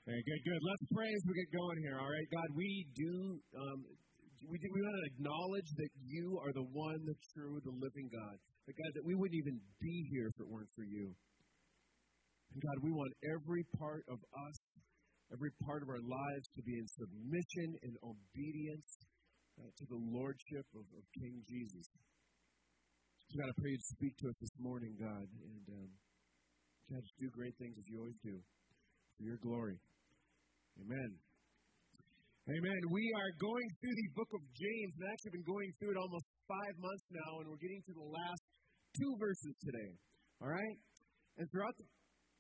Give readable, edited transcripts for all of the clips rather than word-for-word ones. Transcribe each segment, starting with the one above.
Very good, good. Let's pray as we get going here, all right? God, we want to acknowledge that you are the one, the true, the living God. But God, that we wouldn't even be here if it weren't for you. And God, we want every part of us, every part of our lives to be in submission and obedience to the lordship of King Jesus. So God, I pray you'd speak to us this morning, God, and God, just do great things as you always do for your glory. Amen. Amen. We are going through the book of James, and actually been going through it almost 5 months now, and we're getting to the last 2 verses today. All right? And throughout the...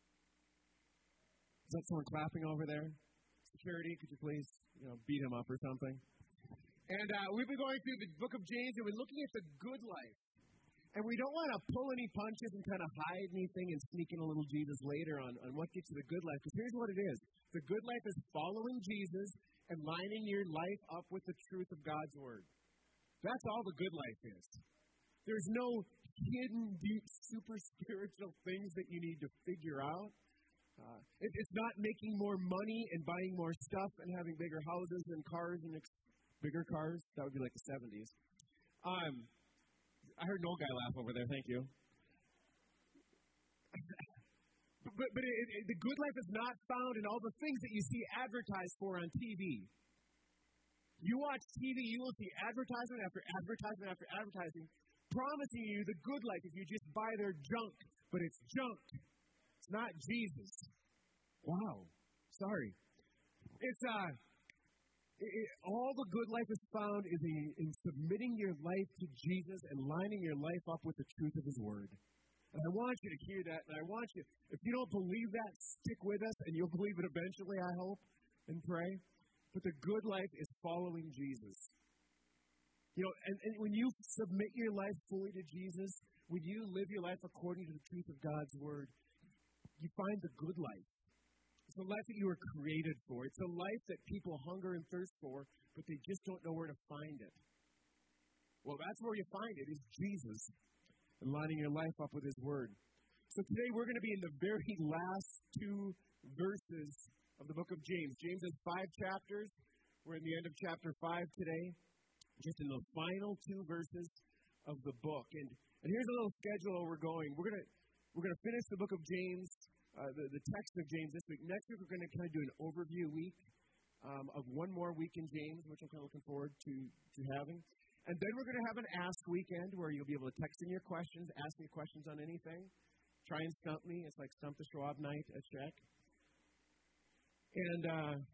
Is that someone clapping over there? Security, could you please, beat him up or something? And we've been going through the book of James, and we're looking at the good life. And we don't want to pull any punches and kind of hide anything and sneak in a little Jesus later on what gets you the good life. Because here's what it is. The good life is following Jesus and lining your life up with the truth of God's Word. That's all the good life is. There's no hidden, deep, super spiritual things that you need to figure out. It's not making more money and buying more stuff and having bigger houses and cars and bigger cars. That would be like the 70s. I heard no guy laugh over there. Thank you. But the good life is not found in all the things that you see advertised for on TV. You watch TV, you will see advertisement after advertisement after advertising promising you the good life if you just buy their junk. But it's junk. It's not Jesus. Wow. Sorry. It's all the good life is found is in submitting your life to Jesus and lining your life up with the truth of His Word. And I want you to hear that, and I want you, if you don't believe that, stick with us, and you'll believe it eventually, I hope, and pray. But the good life is following Jesus. And when you submit your life fully to Jesus, when you live your life according to the truth of God's Word, you find the good life. It's a life that you were created for. It's a life that people hunger and thirst for, but they just don't know where to find it. Well, that's where you find it, is Jesus, and lining your life up with His Word. So today we're going to be in the very last 2 verses of the book of James. James has 5 chapters. We're in the end of chapter 5 today, just in the final 2 verses of the book. And here's a little schedule where we're going. We're going to finish the book of James, the text of James this week. Next week, we're going to kind of do an overview week of one more week in James, which I'm kind of looking forward to having. And then we're going to have an Ask Weekend where you'll be able to text in your questions, ask me questions on anything. Try and stump me. It's like Stump the Schwab night at Shaq. And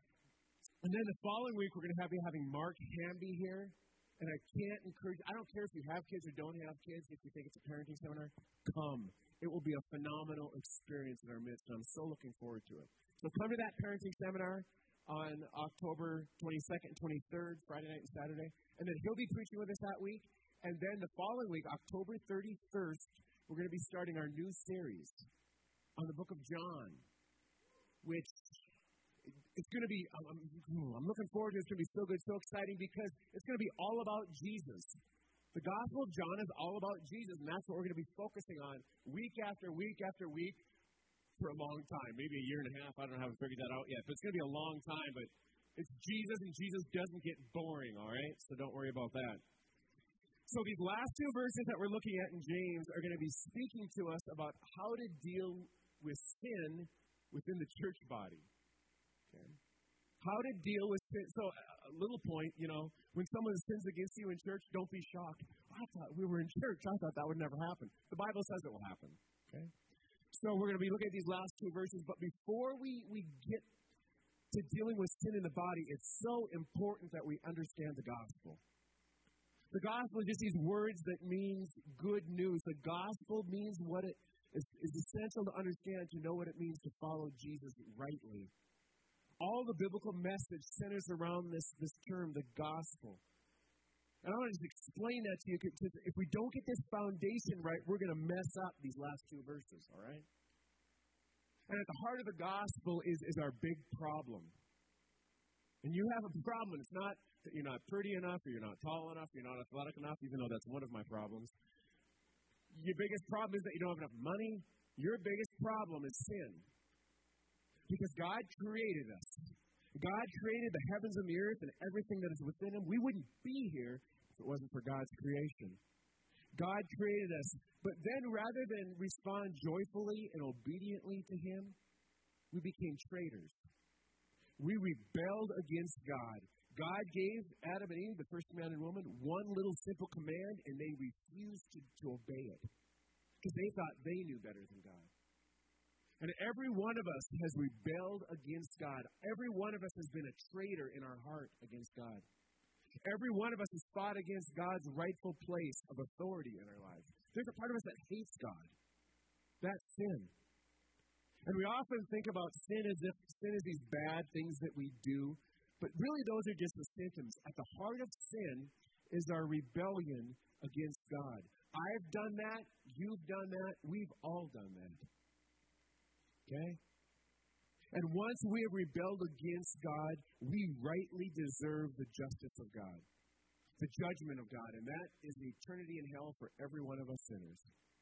then the following week, we're going to be having Mark Hamby here. And I can't encourage, I don't care if you have kids or don't have kids, if you think it's a parenting seminar, come. It will be a phenomenal experience in our midst, and I'm so looking forward to it. So come to that parenting seminar on October 22nd and 23rd, Friday night and Saturday. And then he'll be preaching with us that week. And then the following week, October 31st, we're going to be starting our new series on the book of John, which it's going to be, I'm looking forward to it. It's going to be so good, so exciting, because it's going to be all about Jesus. The Gospel of John is all about Jesus, and that's what we're going to be focusing on week after week after week for a long time, maybe a year and a half. I don't know how to figure that out yet, but it's going to be a long time. But it's Jesus, and Jesus doesn't get boring, all right? So don't worry about that. So these last 2 verses that we're looking at in James are going to be speaking to us about how to deal with sin within the church body. Okay? How to deal with sin. So a little point, when someone sins against you in church, don't be shocked. I thought we were in church. I thought that would never happen. The Bible says it will happen. Okay? So we're going to be looking at these last 2 verses. But before we get to dealing with sin in the body, it's so important that we understand the gospel. The gospel is just these words that means good news. The gospel means what it is essential to understand, to know what it means to follow Jesus rightly. All the biblical message centers around this term, the gospel. And I want to just explain that to you, because if we don't get this foundation right, we're going to mess up these last 2 verses, all right? And at the heart of the gospel is our big problem. And you have a problem. It's not that you're not pretty enough, or you're not tall enough, or you're not athletic enough, even though that's one of my problems. Your biggest problem is that you don't have enough money. Your biggest problem is sin. Because God created us. God created the heavens and the earth and everything that is within them. We wouldn't be here if it wasn't for God's creation. God created us. But then rather than respond joyfully and obediently to Him, we became traitors. We rebelled against God. God gave Adam and Eve, the first man and woman, one little simple command, and they refused to obey it because they thought they knew better than God. And every one of us has rebelled against God. Every one of us has been a traitor in our heart against God. Every one of us has fought against God's rightful place of authority in our lives. There's a part of us that hates God. That's sin. And we often think about sin as if sin is these bad things that we do, but really those are just the symptoms. At the heart of sin is our rebellion against God. I've done that. You've done that. We've all done that. Okay? And once we have rebelled against God, we rightly deserve the justice of God, the judgment of God, and that is an eternity in hell for every one of us sinners.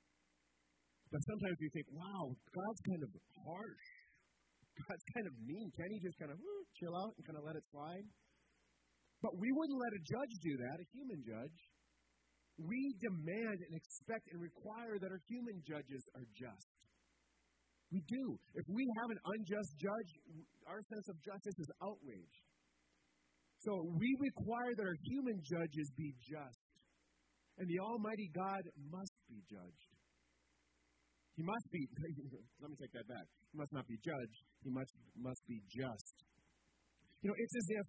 But sometimes we think, wow, God's kind of harsh. God's kind of mean. Can He just kind of chill out and kind of let it slide? But we wouldn't let a judge do that, a human judge. We demand and expect and require that our human judges are just. We do. If we have an unjust judge, our sense of justice is outraged. So we require that our human judges be just. And the Almighty God must be judged. He must be, let me take that back. He must not be judged. He must be just. You know, it's as if,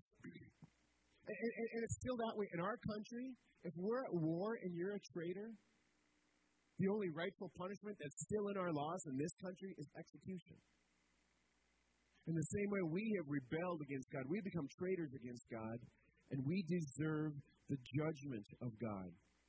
and it's still that way in our country. If we're at war and you're a traitor, the only rightful punishment that's still in our laws in this country is execution. In the same way we have rebelled against God, we become traitors against God, and we deserve the judgment of God.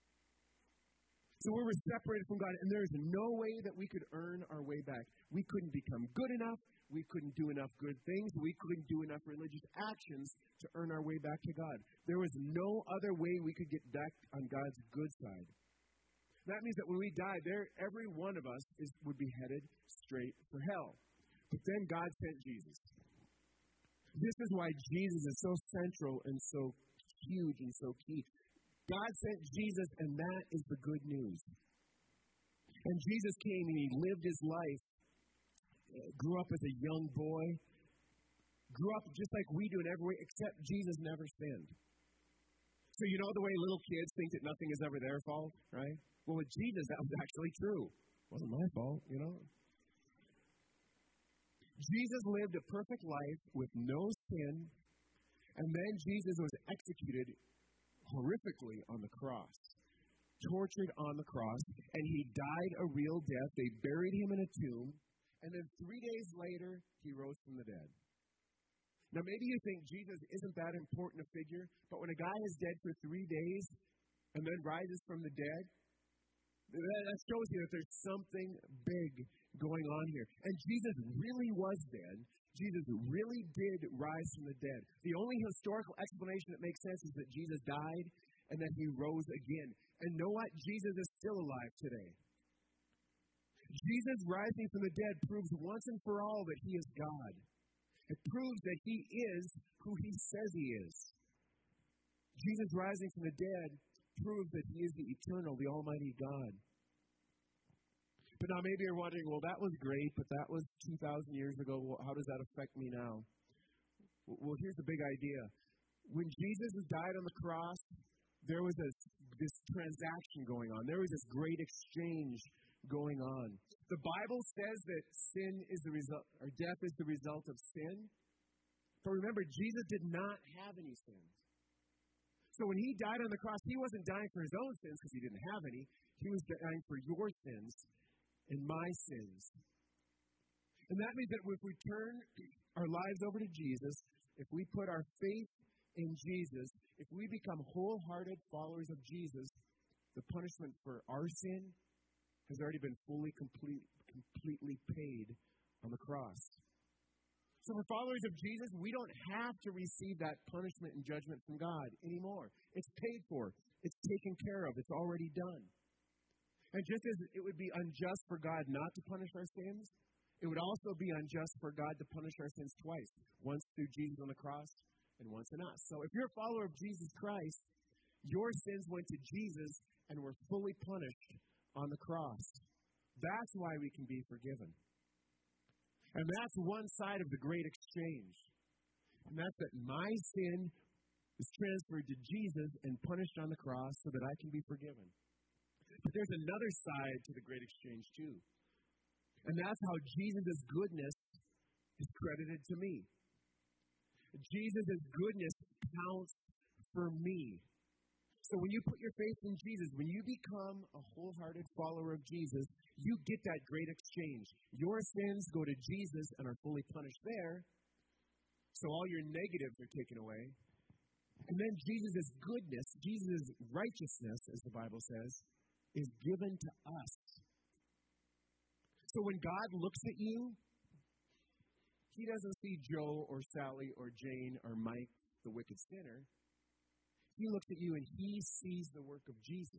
So we're separated from God, and there's no way that we could earn our way back. We couldn't become good enough. We couldn't do enough good things. We couldn't do enough religious actions to earn our way back to God. There was no other way we could get back on God's good side. That means that when we die, every one of us would be headed straight for hell. But then God sent Jesus. This is why Jesus is so central and so huge and so key. God sent Jesus, and that is the good news. And Jesus came and He lived His life, grew up as a young boy, grew up just like we do in every way, except Jesus never sinned. So you know the way little kids think that nothing is ever their fault, right? Well, with Jesus, that was actually true. It wasn't my fault, you know. Jesus lived a perfect life with no sin, and then Jesus was executed horrifically on the cross, tortured on the cross, and He died a real death. They buried Him in a tomb, and then 3 days later, He rose from the dead. Now, maybe you think Jesus isn't that important a figure, but when a guy is dead for 3 days and then rises from the dead, that shows you that there's something big going on here. And Jesus really was dead. Jesus really did rise from the dead. The only historical explanation that makes sense is that Jesus died and that He rose again. And know what? Jesus is still alive today. Jesus rising from the dead proves once and for all that He is God. It proves that He is who He says He is. Jesus rising from the dead proves that He is the eternal, the Almighty God. But now maybe you're wondering, well, that was great, but that was 2,000 years ago. Well, how does that affect me now? Well, here's the big idea. When Jesus died on the cross, there was this transaction going on. There was this great exchange going on. The Bible says that sin is the result, or death is the result of sin. But remember, Jesus did not have any sins. So when He died on the cross, He wasn't dying for His own sins because He didn't have any. He was dying for your sins and my sins. And that means that if we turn our lives over to Jesus, if we put our faith in Jesus, if we become wholehearted followers of Jesus, the punishment for our sin has already been completely paid on the cross. So for followers of Jesus, we don't have to receive that punishment and judgment from God anymore. It's paid for. It's taken care of. It's already done. And just as it would be unjust for God not to punish our sins, It would also be unjust for God to punish our sins twice, once through Jesus on the cross and once in us. So if you're a follower of Jesus Christ, your sins went to Jesus and were fully punished on the cross. That's why we can be forgiven. And that's one side of the great exchange. And that's that my sin is transferred to Jesus and punished on the cross so that I can be forgiven. But there's another side to the great exchange too. And that's how Jesus' goodness is credited to me. Jesus' goodness counts for me. So when you put your faith in Jesus, when you become a wholehearted follower of Jesus, you get that great exchange. Your sins go to Jesus and are fully punished there. So all your negatives are taken away. And then Jesus' goodness, Jesus' righteousness, as the Bible says, is given to us. So when God looks at you, He doesn't see Joe or Sally or Jane or Mike, the wicked sinner. He looks at you and He sees the work of Jesus.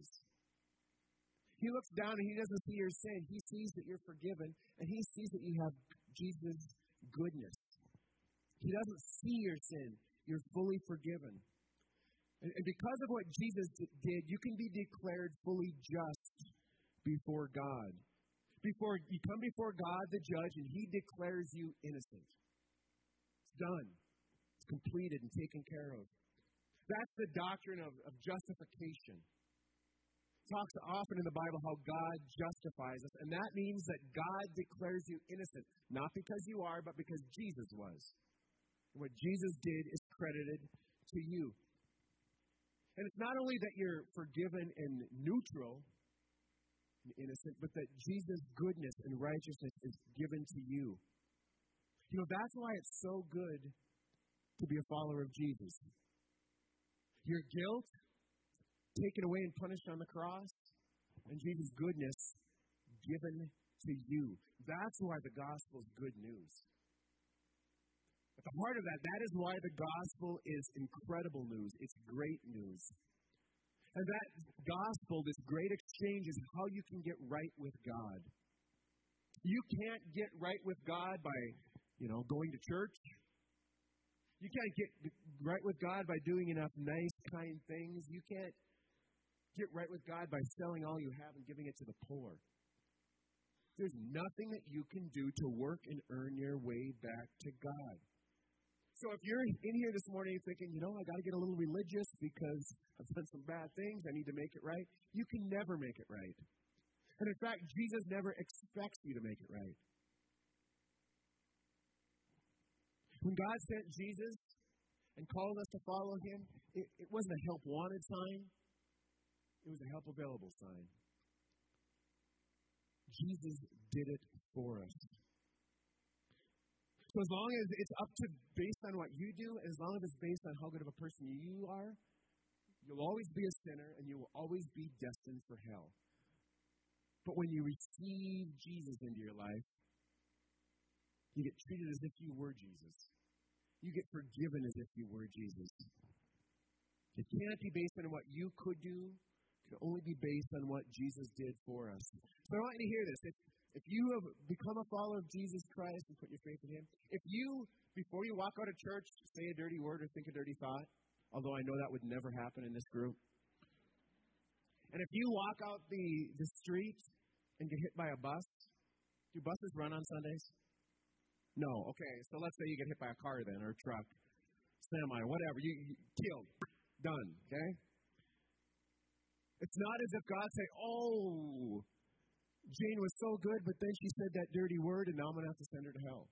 He looks down and He doesn't see your sin. He sees that you're forgiven and He sees that you have Jesus' goodness. He doesn't see your sin. You're fully forgiven. And because of what Jesus did, you can be declared fully just before God. Before you come before God, the judge, and He declares you innocent. It's done. It's completed and taken care of. That's the doctrine of justification. It talks often in the Bible how God justifies us, and that means that God declares you innocent, not because you are, but because Jesus was. And what Jesus did is credited to you. And it's not only that you're forgiven and neutral and innocent, but that Jesus' goodness and righteousness is given to you. You know, that's why it's so good to be a follower of Jesus. Your guilt taken away and punished on the cross, and Jesus' goodness given to you. That's why the gospel is good news. At the heart of that, that is why the gospel is incredible news. It's great news. And that gospel, this great exchange, is how you can get right with God. You can't get right with God by, going to church. You can't get right with God by doing enough nice, kind things. You can't get right with God by selling all you have and giving it to the poor. There's nothing that you can do to work and earn your way back to God. So if you're in here this morning thinking, I got to get a little religious because I've done some bad things, I need to make it right, you can never make it right. And in fact, Jesus never expects you to make it right. When God sent Jesus and called us to follow Him, it wasn't a help wanted sign. It was a help available sign. Jesus did it for us. So as long as it's based on what you do, as long as it's based on how good of a person you are, you'll always be a sinner and you will always be destined for hell. But when you receive Jesus into your life, you get treated as if you were Jesus. You get forgiven as if you were Jesus. It can't be based on what you could do. It can only be based on what Jesus did for us. So I want you to hear this. If you have become a follower of Jesus Christ and put your faith in Him, if you, before you walk out of church, say a dirty word or think a dirty thought, although I know that would never happen in this group, and if you walk out the street and get hit by a bus, do buses run on Sundays? No. Okay, so let's say you get hit by a car then, or a truck, semi, whatever. You killed. Done, okay? It's not as if God say, oh, Jane was so good, but then she said that dirty word, and now I'm going to have to send her to hell.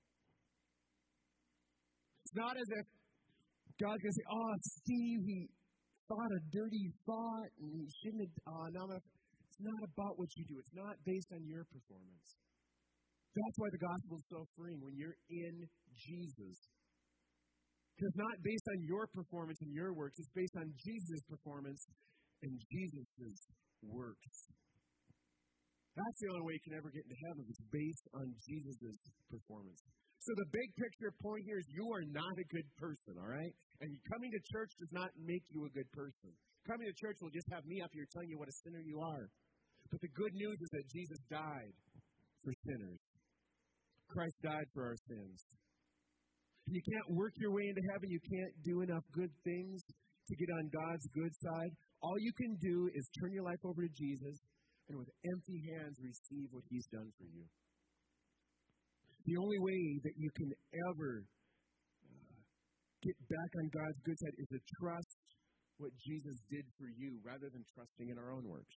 It's not as if God's going to say, oh, Steve, he thought a dirty thought, and he shouldn't have, now I'm going to... It's not about what you do. It's not based on your performance. That's why the gospel is so freeing when you're in Jesus. Because it's not based on your performance and your works. It's based on Jesus' performance and Jesus' works. That's the only way you can ever get into heaven. It's based on Jesus' performance. So the big picture point here is you are not a good person, all right? And coming to church does not make you a good person. Coming to church will just have me up here telling you what a sinner you are. But the good news is that Jesus died for sinners. Christ died for our sins. You can't work your way into heaven. You can't do enough good things to get on God's good side. All you can do is turn your life over to Jesus and with empty hands receive what He's done for you. The only way that you can ever get back on God's good side is to trust what Jesus did for you rather than trusting in our own works.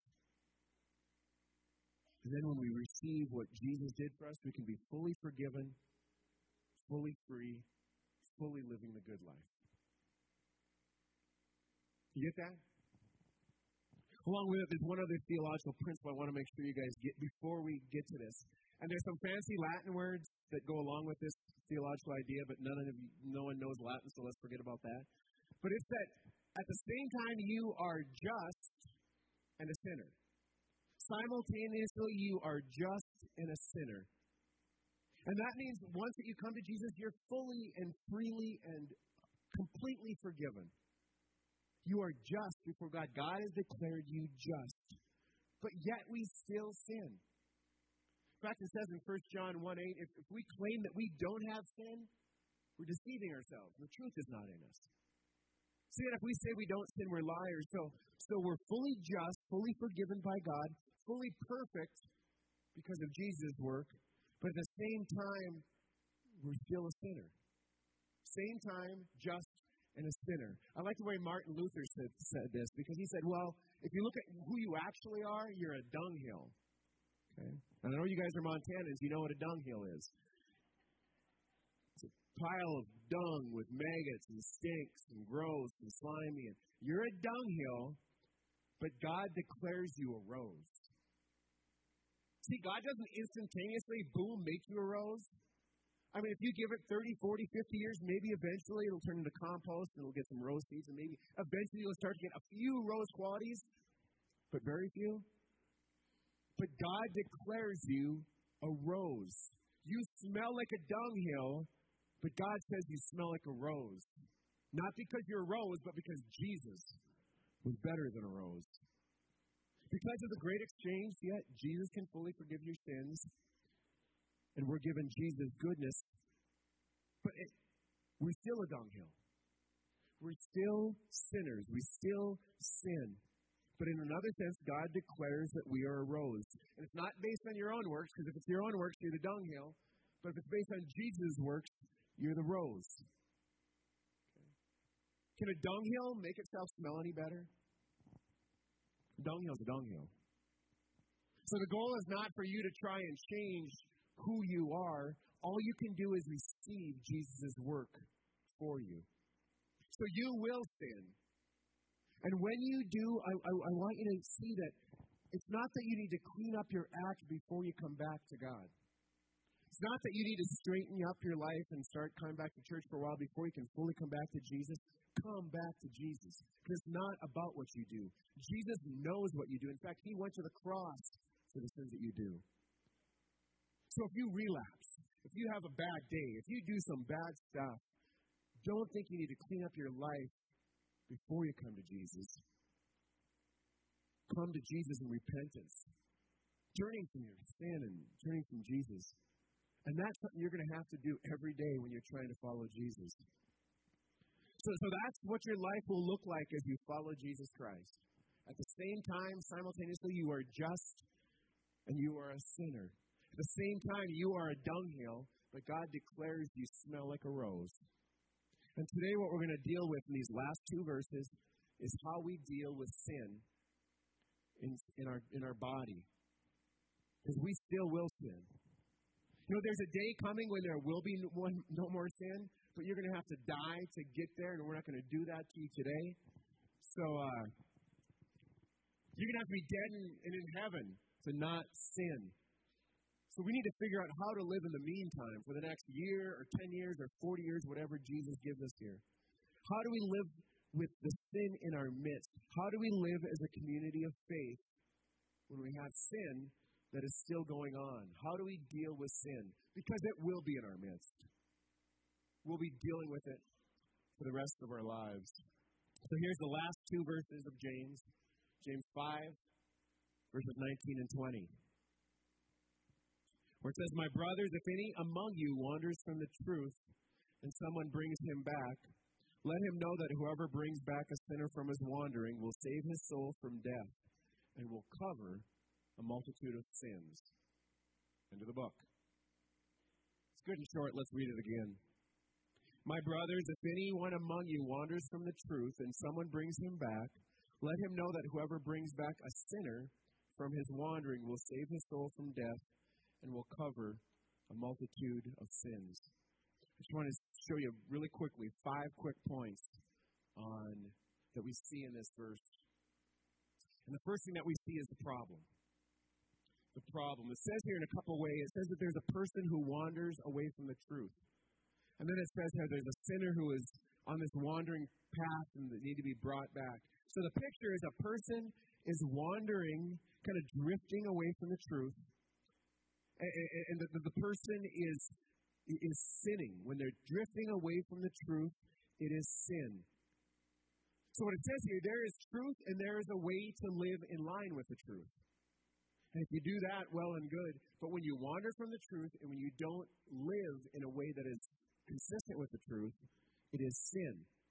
And then when we receive what Jesus did for us, we can be fully forgiven, fully free, fully living the good life. You get that? Along with it, there's one other theological principle I want to make sure you guys get before we get to this. And there's some fancy Latin words that go along with this theological idea, but no one knows Latin, so let's forget about that. But it's that at the same time you are just and a sinner. Simultaneously, you are just and a sinner. And that means once that you come to Jesus, you're fully and freely and completely forgiven. You are just before God. God has declared you just. But yet we still sin. In fact, it says in 1 John 1:8, if we claim that we don't have sin, we're deceiving ourselves. The truth is not in us. See, that if we say we don't sin, we're liars. So we're fully just, fully forgiven by God, fully perfect because of Jesus' work. But at the same time, we're still a sinner. Same time, just and a sinner. I like the way Martin Luther said this, because he said, well, if you look at who you actually are, you're a dunghill. Okay? And I know you guys are Montanans. You know what a dunghill is. It's a pile of dung with maggots and stinks and gross and slimy. And you're a dunghill, but God declares you a rose. See, God doesn't instantaneously, boom, make you a rose. I mean, if you give it 30, 40, 50 years, maybe eventually it'll turn into compost and it'll get some rose seeds, and maybe eventually you'll start to get a few rose qualities, but very few. But God declares you a rose. You smell like a dunghill, but God says you smell like a rose. Not because you're a rose, but because Jesus was better than a rose. Because of the great exchange, yet Jesus can fully forgive your sins, and we're given Jesus' goodness, but we're still a dunghill. We're still sinners. We still sin. But in another sense, God declares that we are a rose. And it's not based on your own works, because if it's your own works, you're the dunghill. But if it's based on Jesus' works, you're the rose. Okay. Can a dunghill make itself smell any better? A dunghill's a dunghill. So the goal is not for you to try and change who you are. All you can do is receive Jesus' work for you. So you will sin. And when you do, I want you to see that it's not that you need to clean up your act before you come back to God. It's not that you need to straighten up your life and start coming back to church for a while before you can fully come back to Jesus. Come back to Jesus. Because it's not about what you do. Jesus knows what you do. In fact, He went to the cross for the sins that you do. So if you relapse, if you have a bad day, if you do some bad stuff, don't think you need to clean up your life before you come to Jesus. Come to Jesus in repentance, turning from your sin and turning from Jesus. And that's something you're going to have to do every day when you're trying to follow Jesus. So that's what your life will look like as you follow Jesus Christ. At the same time, simultaneously, you are just and you are a sinner. At the same time, you are a dunghill, but God declares you smell like a rose. And today what we're going to deal with in these last two verses is how we deal with sin in our body. Because we still will sin. You know, there's a day coming when there will be no more sin, but you're going to have to die to get there, and we're not going to do that to you today. So you're going to have to be dead and in heaven to not sin. So we need to figure out how to live in the meantime for the next year or 10 years or 40 years, whatever Jesus gives us here. How do we live with the sin in our midst? How do we live as a community of faith when we have sin that is still going on? How do we deal with sin? Because it will be in our midst. We'll be dealing with it for the rest of our lives. So here's the last two verses of James. James 5, verses 19 and 20. Where it says, my brothers, if any among you wanders from the truth and someone brings him back, let him know that whoever brings back a sinner from his wandering will save his soul from death and will cover a multitude of sins. End of the book. It's good and short. Let's read it again. My brothers, if anyone among you wanders from the truth and someone brings him back, let him know that whoever brings back a sinner from his wandering will save his soul from death and will cover a multitude of sins. I just want to show you really quickly 5 quick points that we see in this verse. And the first thing that we see is the problem. The problem. It says here in a couple ways, it says that there's a person who wanders away from the truth. And then it says here there's a sinner who is on this wandering path and that need to be brought back. So the picture is a person is wandering, kind of drifting away from the truth. And the person is sinning. When they're drifting away from the truth, it is sin. So what it says here, there is truth and there is a way to live in line with the truth. And if you do that, well and good. But when you wander from the truth and when you don't live in a way that is consistent with the truth, it is sin.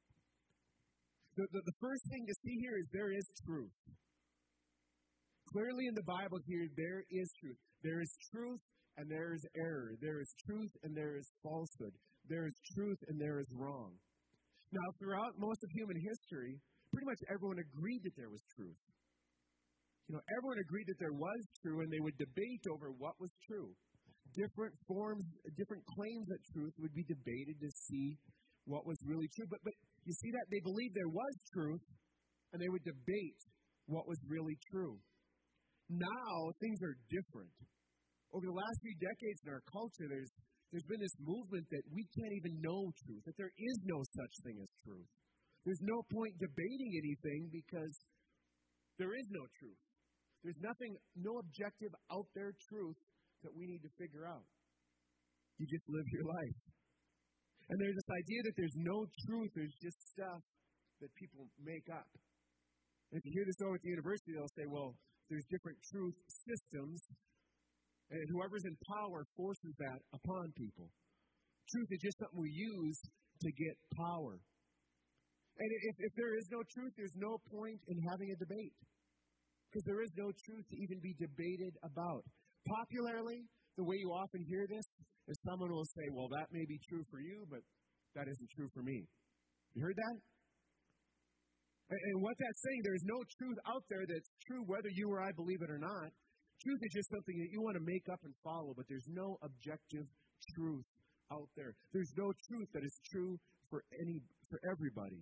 The first thing to see here is there is truth. Clearly in the Bible here, there is truth. There is truth and there is error. There is truth and there is falsehood. There is truth and there is wrong. Now, throughout most of human history, pretty much everyone agreed that there was truth. Everyone agreed that there was true, and they would debate over what was true. Different forms, different claims that truth would be debated to see what was really true. But you see that? They believed there was truth, and they would debate what was really true. Now, things are different. Over the last few decades in our culture, there's been this movement that we can't even know truth, that there is no such thing as truth. There's no point debating anything because there is no truth. There's no objective out there truth that we need to figure out. You just live your life. And there's this idea that there's no truth, there's just stuff that people make up. And if you hear this over at the university, they'll say, well, there's different truth systems, and whoever's in power forces that upon people. Truth is just something we use to get power. And if there is no truth, there's no point in having a debate. Because there is no truth to even be debated about. Popularly, the way you often hear this is someone will say, well, that may be true for you, but that isn't true for me. You heard that? And what that's saying, there's no truth out there that's true whether you or I believe it or not. Truth is just something that you want to make up and follow, but there's no objective truth out there. There's no truth that is true for everybody.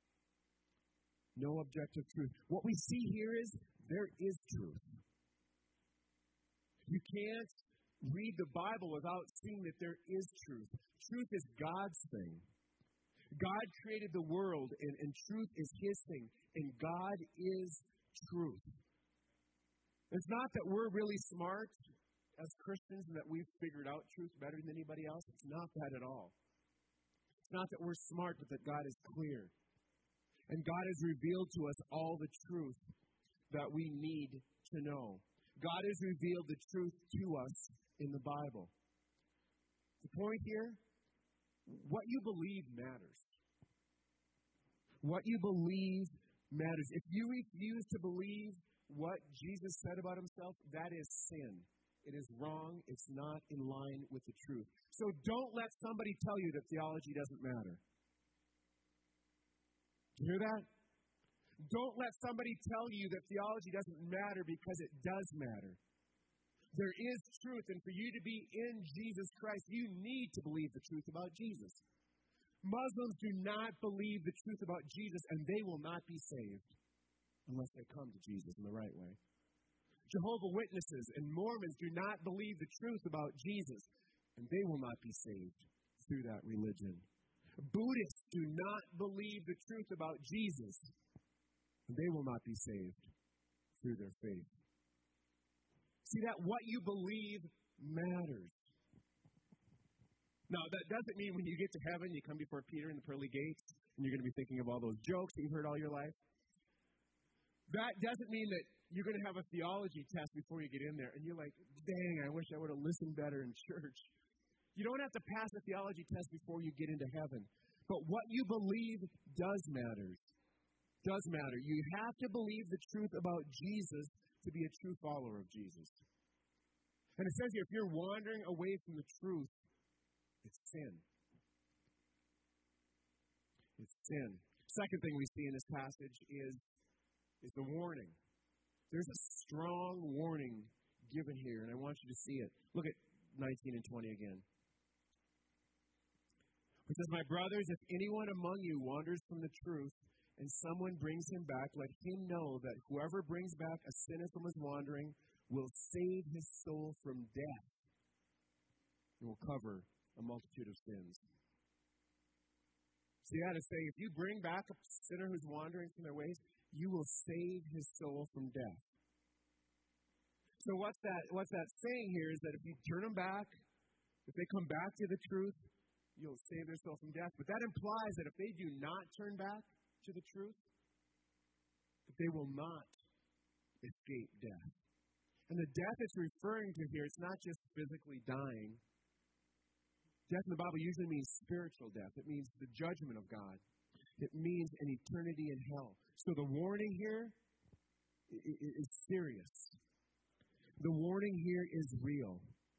No objective truth. What we see here is there is truth. You can't read the Bible without seeing that there is truth. Truth is God's thing. God created the world, and truth is His thing. And God is truth. It's not that we're really smart as Christians and that we've figured out truth better than anybody else. It's not that at all. It's not that we're smart, but that God is clear. And God has revealed to us all the truth that we need to know. God has revealed the truth to us in the Bible. The point here, what you believe matters. What you believe matters. If you refuse to believe what Jesus said about Himself, that is sin. It is wrong. It's not in line with the truth. So don't let somebody tell you that theology doesn't matter. You hear that? Don't let somebody tell you that theology doesn't matter because it does matter. There is truth, and for you to be in Jesus Christ, you need to believe the truth about Jesus. Muslims do not believe the truth about Jesus, and they will not be saved unless they come to Jesus in the right way. Jehovah's Witnesses and Mormons do not believe the truth about Jesus, and they will not be saved through that religion. Buddhists do not believe the truth about Jesus, and they will not be saved through their faith. See that what you believe matters. Now, that doesn't mean when you get to heaven, you come before Peter in the pearly gates, and you're going to be thinking of all those jokes that you've heard all your life. That doesn't mean that you're going to have a theology test before you get in there. And you're like, dang, I wish I would have listened better in church. You don't have to pass a theology test before you get into heaven. But what you believe does matter. Does matter. You have to believe the truth about Jesus to be a true follower of Jesus. And it says here, if you're wandering away from the truth, it's sin. It's sin. Second thing we see in this passage is the warning. There's a strong warning given here, and I want you to see it. Look at 19 and 20 again. It says, my brothers, if anyone among you wanders from the truth, and someone brings him back, let him know that whoever brings back a sinner from his wandering will save his soul from death and will cover a multitude of sins. So you got to say, if you bring back a sinner who's wandering from their ways, you will save his soul from death. So what's that saying here is that if you turn them back, if they come back to the truth, you'll save their soul from death. But that implies that if they do not turn back to the truth, that they will not escape death. And the death it's referring to here, it's not just physically dying. Death in the Bible usually means spiritual death. It means the judgment of God. It means an eternity in hell. So the warning here is serious. The warning here is real.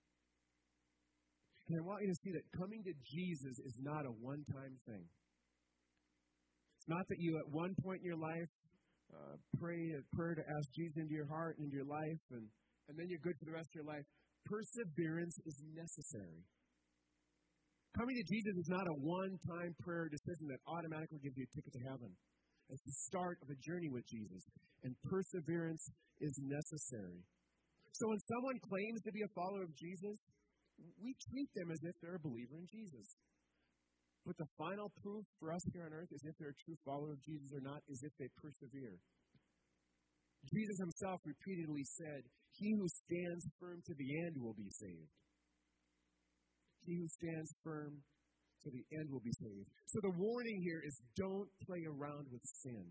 And I want you to see that coming to Jesus is not a one-time thing. It's not that you at one point in your life pray a prayer to ask Jesus into your heart and into your life, and then you're good for the rest of your life. Perseverance is necessary. Coming to Jesus is not a one-time prayer decision that automatically gives you a ticket to heaven. It's the start of a journey with Jesus, and perseverance is necessary. So when someone claims to be a follower of Jesus, we treat them as if they're a believer in Jesus. But the final proof for us here on earth is if they're a true follower of Jesus or not, is if they persevere. Jesus himself repeatedly said, he who stands firm to the end will be saved. He who stands firm to the end will be saved. So the warning here is don't play around with sin.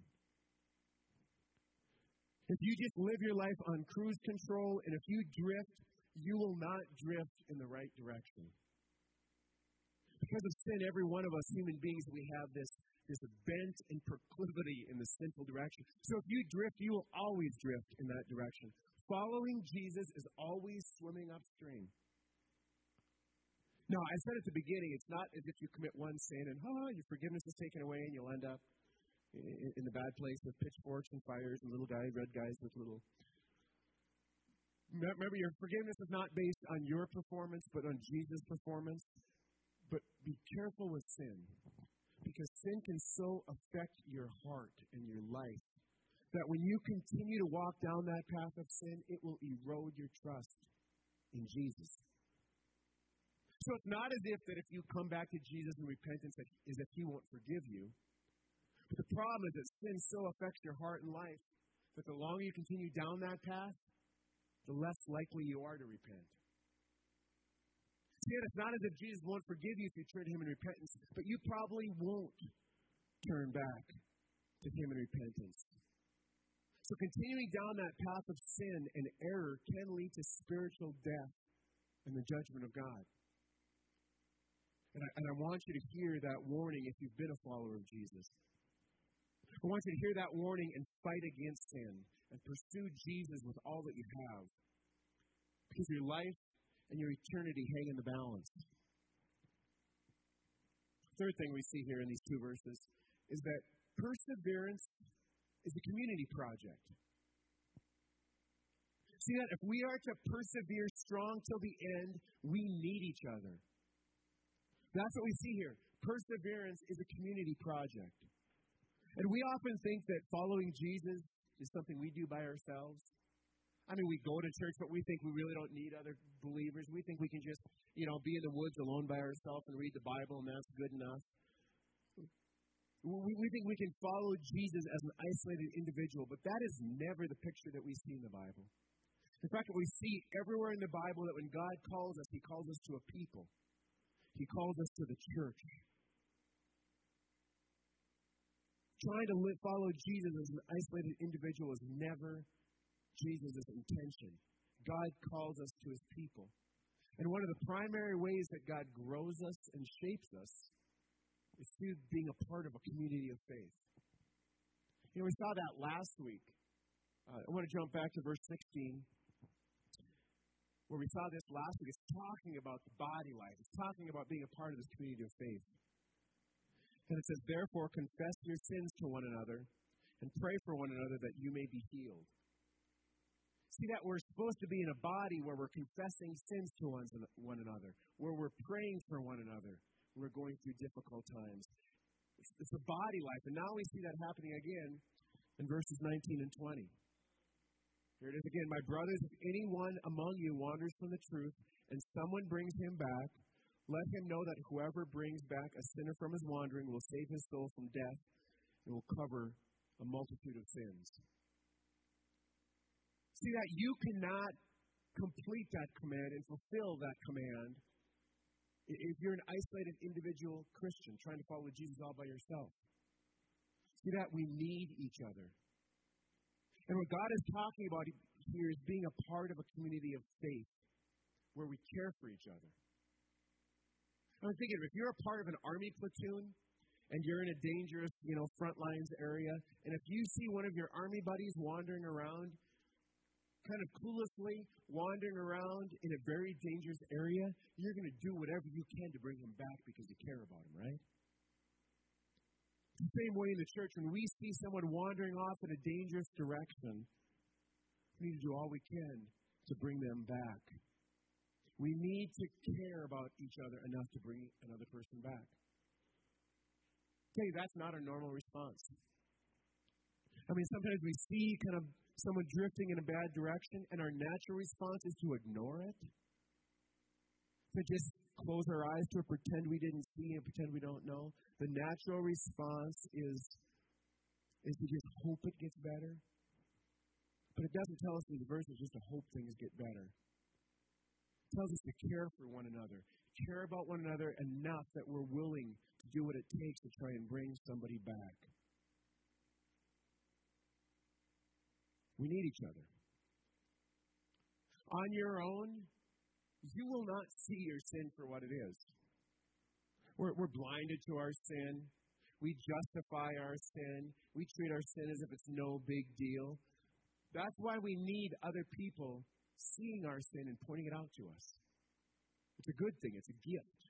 If you just live your life on cruise control, and if you drift, you will not drift in the right direction. Because of sin, every one of us human beings, we have this bent and proclivity in the sinful direction. So if you drift, you will always drift in that direction. Following Jesus is always swimming upstream. Now, I said at the beginning, it's not as if you commit one sin and, your forgiveness is taken away and you'll end up in the bad place with pitchforks and fires and little guys, red guys with little... Remember, your forgiveness is not based on your performance, but on Jesus' performance. But be careful with sin, because sin can so affect your heart and your life that when you continue to walk down that path of sin, it will erode your trust in Jesus. So it's not as if that if you come back to Jesus in repentance, that is if he won't forgive you. But the problem is that sin so affects your heart and life that the longer you continue down that path, the less likely you are to repent. See, it's not as if Jesus won't forgive you if you turn to him in repentance, but you probably won't turn back to him in repentance. So continuing down that path of sin and error can lead to spiritual death and the judgment of God. And I want you to hear that warning if you've been a follower of Jesus. I want you to hear that warning and fight against sin and pursue Jesus with all that you have. Because your life and your eternity hang in the balance. Third thing we see here in these two verses is that perseverance is a community project. See that if we are to persevere strong till the end, we need each other. That's what we see here. Perseverance is a community project. And we often think that following Jesus is something we do by ourselves. I mean, we go to church, but we think we really don't need other believers. We think we can just, be in the woods alone by ourselves and read the Bible, and that's good enough. We think we can follow Jesus as an isolated individual, but that is never the picture that we see in the Bible. In fact, we see everywhere in the Bible that when God calls us, he calls us to a people. He calls us to the church. Trying to follow Jesus as an isolated individual is never Jesus' intention. God calls us to his people. And one of the primary ways that God grows us and shapes us is through being a part of a community of faith. You know, we saw that last week. I want to jump back to verse 16, where we saw this last week. It's talking about the body life. It's talking about being a part of this community of faith. And it says, therefore, confess your sins to one another and pray for one another that you may be healed. See that we're supposed to be in a body where we're confessing sins to one another, where we're praying for one another. We're going through difficult times. It's a body life. And now we see that happening again in verses 19 and 20. Here it is again. My brothers, if anyone among you wanders from the truth and someone brings him back, let him know that whoever brings back a sinner from his wandering will save his soul from death and will cover a multitude of sins. See that you cannot complete that command and fulfill that command if you're an isolated individual Christian trying to follow Jesus all by yourself. See that we need each other. And what God is talking about here is being a part of a community of faith where we care for each other. I'm thinking, if you're a part of an army platoon and you're in a dangerous, front lines area, and if you see one of your army buddies wandering around, kind of cluelessly wandering around in a very dangerous area, you're going to do whatever you can to bring him back because you care about him, right? It's the same way in the church. When we see someone wandering off in a dangerous direction, we need to do all we can to bring them back. We need to care about each other enough to bring another person back. I'll tell you, that's not a normal response. I mean, sometimes we see kind of someone drifting in a bad direction, and our natural response is to ignore it, to just close our eyes to it, pretend we didn't see and pretend we don't know. The natural response is to just hope it gets better. But it doesn't tell us in the verses just to hope things get better. It tells us to care for one another, care about one another enough that we're willing to do what it takes to try and bring somebody back. We need each other. On your own, you will not see your sin for what it is. We're blinded to our sin. We justify our sin. We treat our sin as if it's no big deal. That's why we need other people seeing our sin and pointing it out to us. It's a good thing. It's a gift.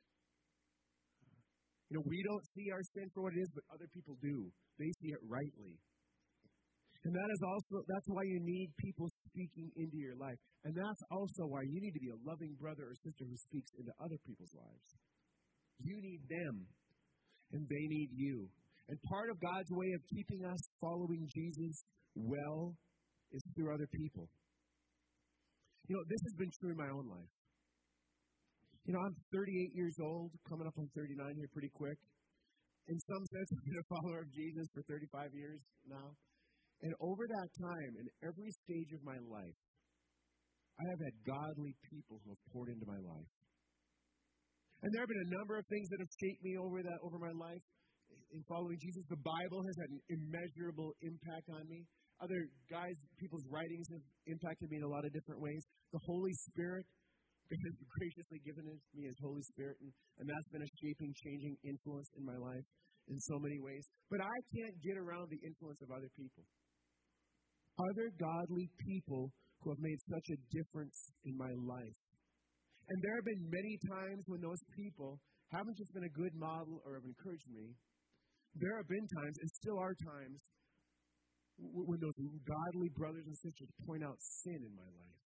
We don't see our sin for what it is, but other people do. They see it rightly. And that's why you need people speaking into your life. And that's also why you need to be a loving brother or sister who speaks into other people's lives. You need them, and they need you. And part of God's way of keeping us following Jesus well is through other people. This has been true in my own life. I'm 38 years old, coming up on 39 here pretty quick. In some sense, I've been a follower of Jesus for 35 years now. And over that time, in every stage of my life, I have had godly people who have poured into my life. And there have been a number of things that have shaped me over my life in following Jesus. The Bible has had an immeasurable impact on me. Other guys, people's writings have impacted me in a lot of different ways. The Holy Spirit has graciously given me His Holy Spirit, and that's been a shaping, changing influence in my life in so many ways. But I can't get around the influence of other people. Other godly people who have made such a difference in my life. And there have been many times when those people haven't just been a good model or have encouraged me. There have been times, and still are times, when those godly brothers and sisters point out sin in my life.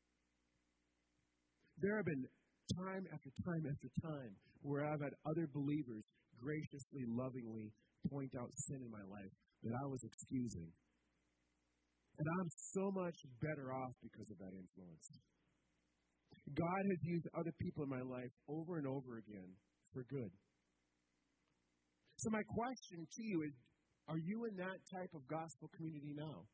There have been time after time after time where I've had other believers graciously, lovingly point out sin in my life that I was excusing. And I'm so much better off because of that influence. God has used other people in my life over and over again for good. So my question to you is, are you in that type of gospel community now?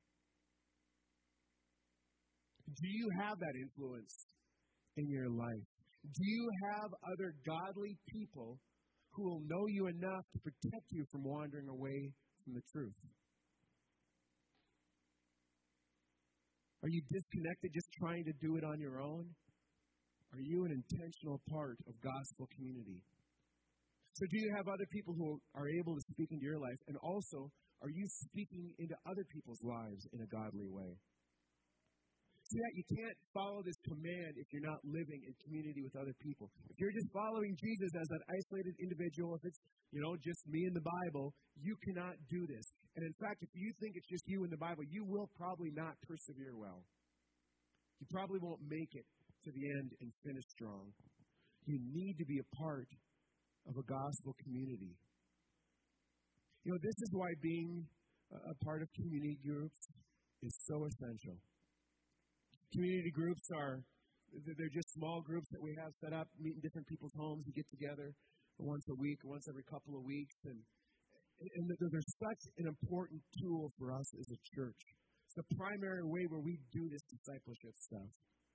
Do you have that influence in your life? Do you have other godly people who will know you enough to protect you from wandering away from the truth? Are you disconnected just trying to do it on your own? Are you an intentional part of gospel community? So do you have other people who are able to speak into your life? And also, are you speaking into other people's lives in a godly way? See that you can't follow this command if you're not living in community with other people. If you're just following Jesus as an isolated individual, if it's, just me in the Bible, you cannot do this. And in fact, if you think it's just you in the Bible, you will probably not persevere well. You probably won't make it to the end and finish strong. You need to be a part of a gospel community. This is why being a part of community groups is so essential. Community groups they're just small groups that we have set up, meet in different people's homes. We get together once a week, once every couple of weeks. And they're such an important tool for us as a church. It's the primary way where we do this discipleship stuff.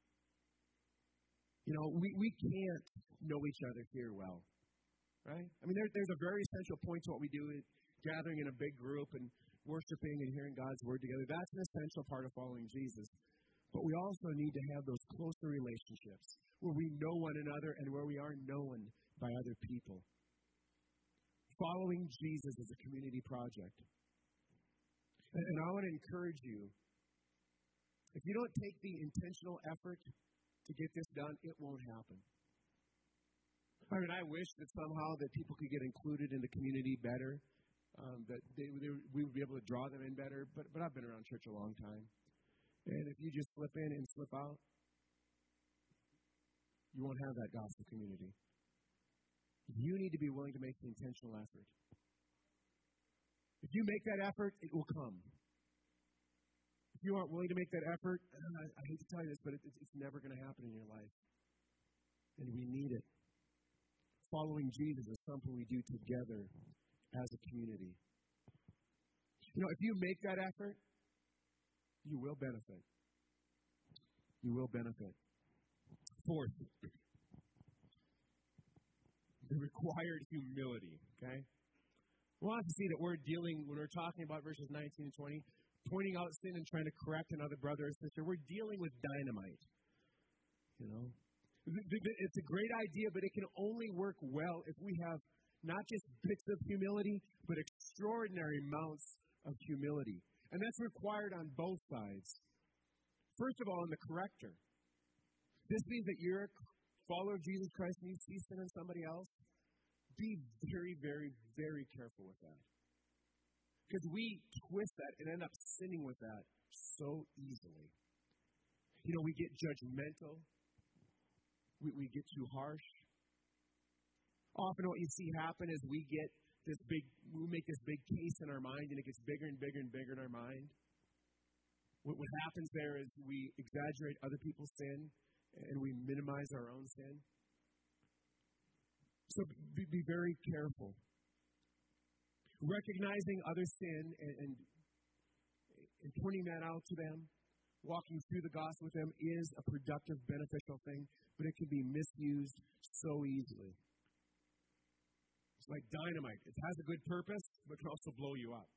We can't know each other here well, right? I mean, there's a very essential point to what we do, gathering in a big group and worshiping and hearing God's word together. That's an essential part of following Jesus. But we also need to have those closer relationships where we know one another and where we are known by other people. Following Jesus is a community project. And I want to encourage you, if you don't take the intentional effort to get this done, it won't happen. I mean, I wish that somehow that people could get included in the community better, that we would be able to draw them in better. But I've been around church a long time. And if you just slip in and slip out, you won't have that gospel community. You need to be willing to make the intentional effort. If you make that effort, it will come. If you aren't willing to make that effort, I hate to tell you this, but it's never going to happen in your life. And we need it. Following Jesus is something we do together as a community. If you make that effort, you will benefit. You will benefit. Fourth, the required humility, okay? We want to see that we're dealing, when we're talking about verses 19 and 20, pointing out sin and trying to correct another brother or sister, we're dealing with dynamite. It's a great idea, but it can only work well if we have not just bits of humility, but extraordinary amounts of humility. And that's required on both sides. First of all, in the corrector. This means that you're a follower of Jesus Christ and you see sin in somebody else. Be very, very, very careful with that. Because we twist that and end up sinning with that so easily. We get judgmental. We get too harsh. Often what you see happen is we make this big case in our mind, and it gets bigger and bigger and bigger in our mind. What happens there is we exaggerate other people's sin, and we minimize our own sin. So be very careful. Recognizing other sin and pointing that out to them, walking through the gospel with them is a productive, beneficial thing, but it can be misused so easily. It's like dynamite. It has a good purpose, but can also blow you up.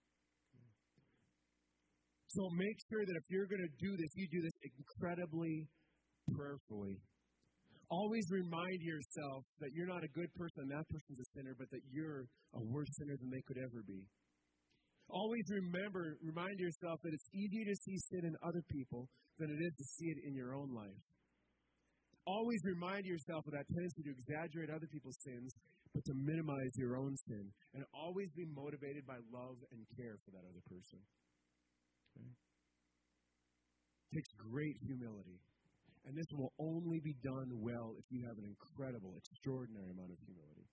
So make sure that if you're going to do this, you do this incredibly prayerfully. Always remind yourself that you're not a good person and that person's a sinner, but that you're a worse sinner than they could ever be. Always remind yourself that it's easier to see sin in other people than it is to see it in your own life. Always remind yourself of that tendency to exaggerate other people's sins, but to minimize your own sin. And always be motivated by love and care for that other person. Okay? It takes great humility. And this will only be done well if you have an incredible, extraordinary amount of humility.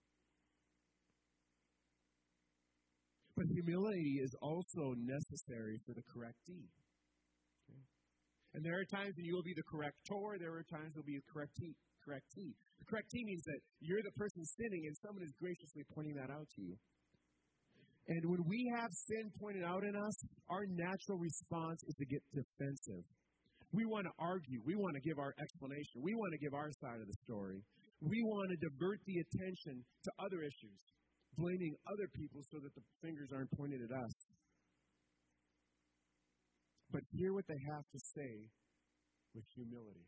But humility is also necessary for the correctee. Okay? And there are times when you will be the corrector, there are times there will be a correctee. The correctee means that you're the person sinning and someone is graciously pointing that out to you. And when we have sin pointed out in us, our natural response is to get defensive. We want to argue. We want to give our explanation. We want to give our side of the story. We want to divert the attention to other issues, blaming other people so that the fingers aren't pointed at us. but hear what they have to say with humility.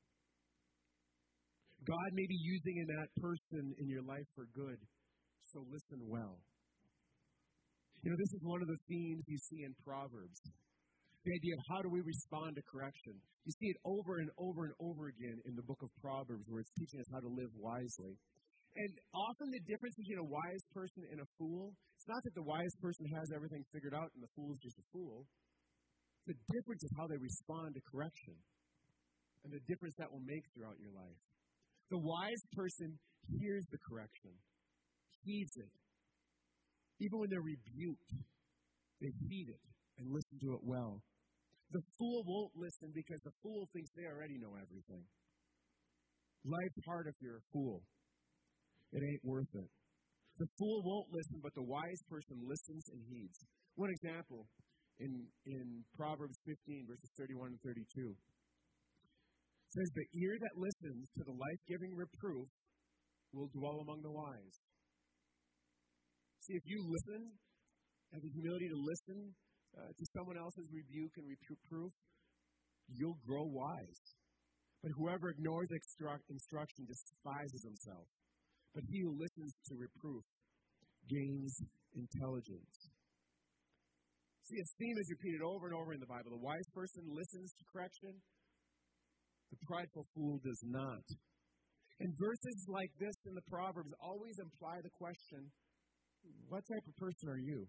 God may be using in that person in your life for good, so listen well. This is one of the themes you see in Proverbs. The idea of how do we respond to correction. You see it over and over and over again in the book of Proverbs where it's teaching us how to live wisely. And often the difference between a wise person and a fool, it's not that the wise person has everything figured out and the fool is just a fool. The difference is how they respond to correction and the difference that will make throughout your life. The wise person hears the correction, heeds it. Even when they're rebuked, they heed it and listen to it well. The fool won't listen because the fool thinks they already know everything. Life's hard if you're a fool. It ain't worth it. The fool won't listen, but the wise person listens and heeds. One example in Proverbs 15, verses 31 and 32. Says, the ear that listens to the life-giving reproof will dwell among the wise. See, if you listen, have the humility to listen to someone else's rebuke and reproof, you'll grow wise. But whoever ignores instruction despises himself. But he who listens to reproof gains intelligence. See, a theme is repeated over and over in the Bible. The wise person listens to correction. The prideful fool does not. And verses like this in the Proverbs always imply the question, what type of person are you?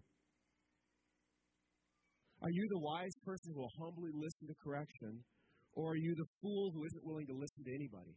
Are you the wise person who will humbly listen to correction, or are you the fool who isn't willing to listen to anybody?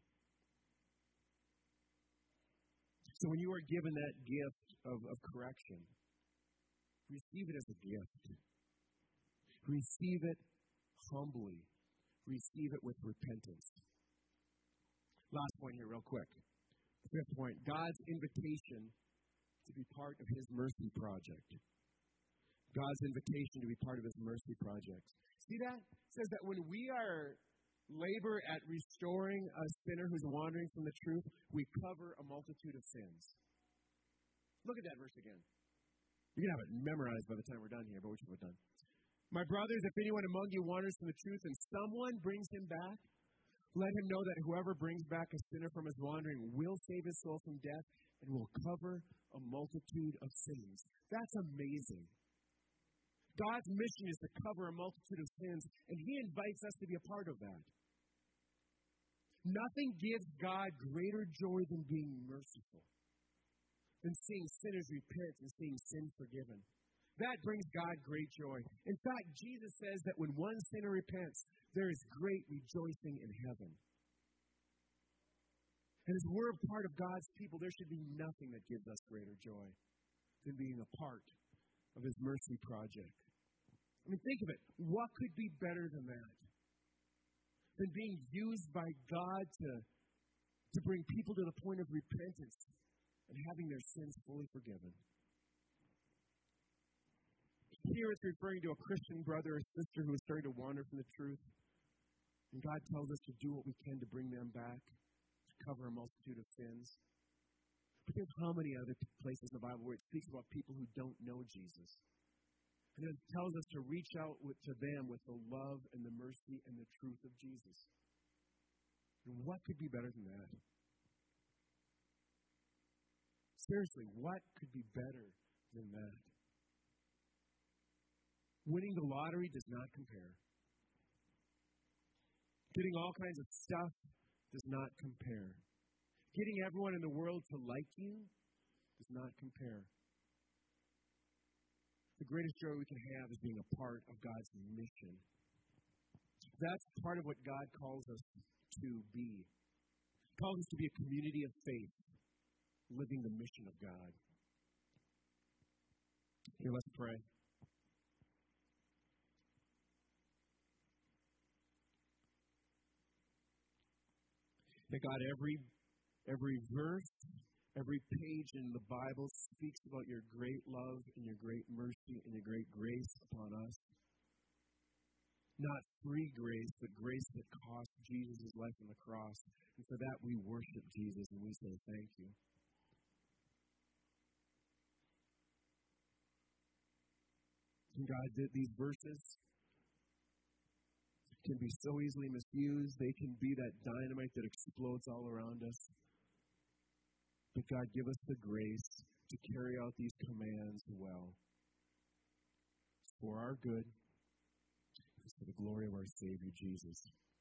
So when you are given that gift of correction, receive it as a gift. Receive it humbly. Receive it with repentance. Last point here, real quick. Fifth point, God's invitation to be part of His mercy project. God's invitation to be part of His mercy project. See that? It says that when we labor at restoring a sinner who's wandering from the truth, we cover a multitude of sins. Look at that verse again. You're going to have it memorized by the time we're done here, but we should have done. My brothers, if anyone among you wanders from the truth and someone brings him back, let him know that whoever brings back a sinner from his wandering will save his soul from death and will cover a multitude of sins. That's amazing. God's mission is to cover a multitude of sins, and He invites us to be a part of that. Nothing gives God greater joy than being merciful, than seeing sinners repent and seeing sin forgiven. That brings God great joy. In fact, Jesus says that when one sinner repents, there is great rejoicing in heaven. And as we're a part of God's people, there should be nothing that gives us greater joy than being a part of His mercy project. I mean, think of it. What could be better than that? Than being used by God to bring people to the point of repentance and having their sins fully forgiven. Here it's referring to a Christian brother or sister who is starting to wander from the truth. And God tells us to do what we can to bring them back, to cover a multitude of sins. But there's how many other places in the Bible where it speaks about people who don't know Jesus. And it tells us to reach out to them with the love and the mercy and the truth of Jesus. And what could be better than that? Seriously, what could be better than that? Winning the lottery does not compare. Getting all kinds of stuff does not compare. Getting everyone in the world to like you does not compare. The greatest joy we can have is being a part of God's mission. That's part of what God calls us to be. He calls us to be a community of faith, living the mission of God. Here, let's pray. That God, every verse, every page in the Bible speaks about your great love and your great mercy and your great grace upon us. Not free grace, but grace that cost Jesus' life on the cross. And for that we worship Jesus and we say thank you. And God, these verses, can be so easily misused. They can be that dynamite that explodes all around us. But God, give us the grace to carry out these commands well. For our good, for the glory of our Savior, Jesus.